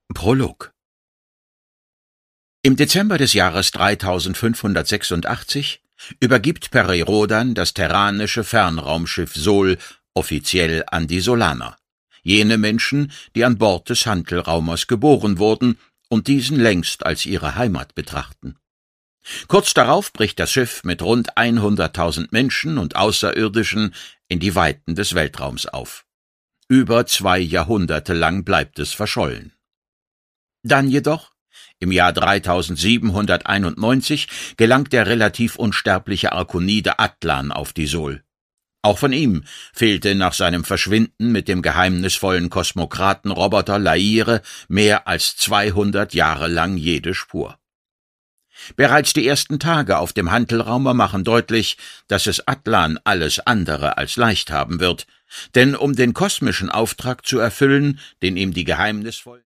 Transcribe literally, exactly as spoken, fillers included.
Prolog. Im Dezember des Jahres dreitausendfünfhundertsechsundachtzig übergibt Perry-Rhodan das terranische Fernraumschiff Sol offiziell an die Solaner, jene Menschen, die an Bord des Hantelraumers geboren wurden und diesen längst als ihre Heimat betrachten. Kurz darauf bricht das Schiff mit rund hunderttausend Menschen und Außerirdischen in die Weiten des Weltraums auf. Über zwei Jahrhunderte lang bleibt es verschollen. Dann jedoch, im Jahr dreitausendsiebenhunderteinundneunzig, gelangt der relativ unsterbliche Arkonide Atlan auf die Sol. Auch von ihm fehlte nach seinem Verschwinden mit dem geheimnisvollen Kosmokratenroboter Laire mehr als zweihundert Jahre lang jede Spur. Bereits die ersten Tage auf dem Hantelraumer machen deutlich, dass es Atlan alles andere als leicht haben wird, denn um den kosmischen Auftrag zu erfüllen, den ihm die geheimnisvollen